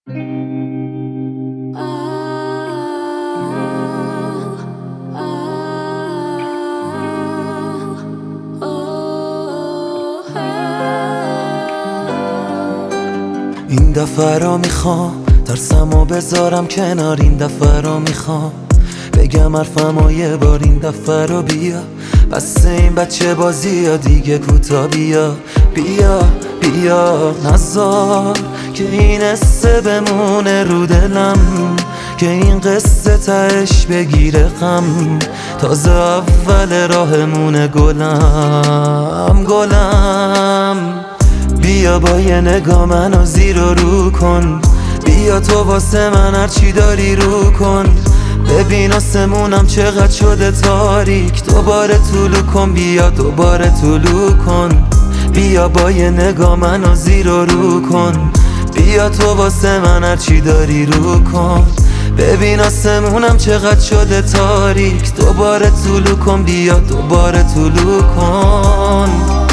این دفعه رو میخوام ترسمو بذارم کنار، این دفعه رو میخوام بگم حرفمو یه بار، این دفعه رو بیا بس این بچه بازی ها دیگه کوتا، بیا بیا بیا نذار که این قصه بمونه رو دلم، که این قصه تهش بگیره غم، تازه اول راهمونه گلم گلم. بیا با یه نگاه منو زیر و رو کن، بیا تو واسه من هرچی داری رو کن، ببین آسمونم چقدر شده تاریک، دوباره طلوع کن، بیا دوباره طلوع کن، بیا با یه نگاه منو زیر و رو کن، بیا تو واسه من هرچی داری رو کن، ببین آسمونم چقدر شده تاریک، دوباره طلوع کن، بیا دوباره طلوع کن.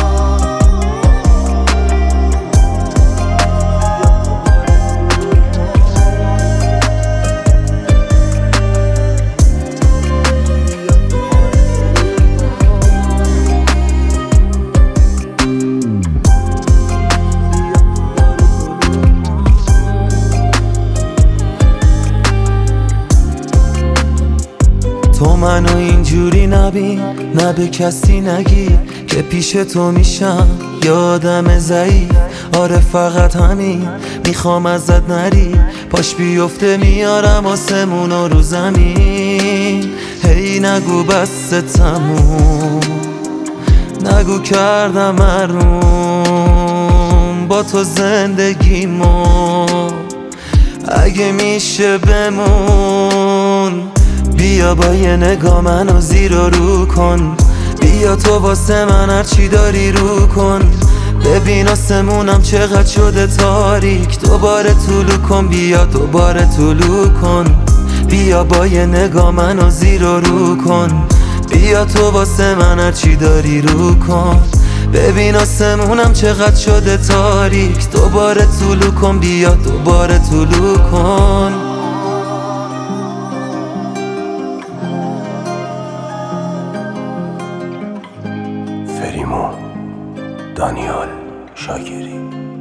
تو منو اینجوری نبین، نه به کسی نگی که پیش تو میشم یه آدم ضعیف، آره فقط همین میخوام ازت نری، پاش بیفته میارم آسمونو رو زمین، هی نگو بس تموم، نگو کردم حروم با تو زندگیمو، اگه میشه بمون، بیا با یه نگاه منو زیر و رو کن، بیا تو واسه من هرچی داری رو کن، ببین آسمونم چقدر شده تاریک، دوباره طلوع کن، بیا دوباره طلوع کن، بیا با یه نگاه منو زیر و رو کن، بیا تو واسه من هرچی داری رو کن، ببین آسمونم چقدر شده تاریک، دوباره طلوع کن، بیا دوباره طلوع کن. فریمون دانیال شاگری.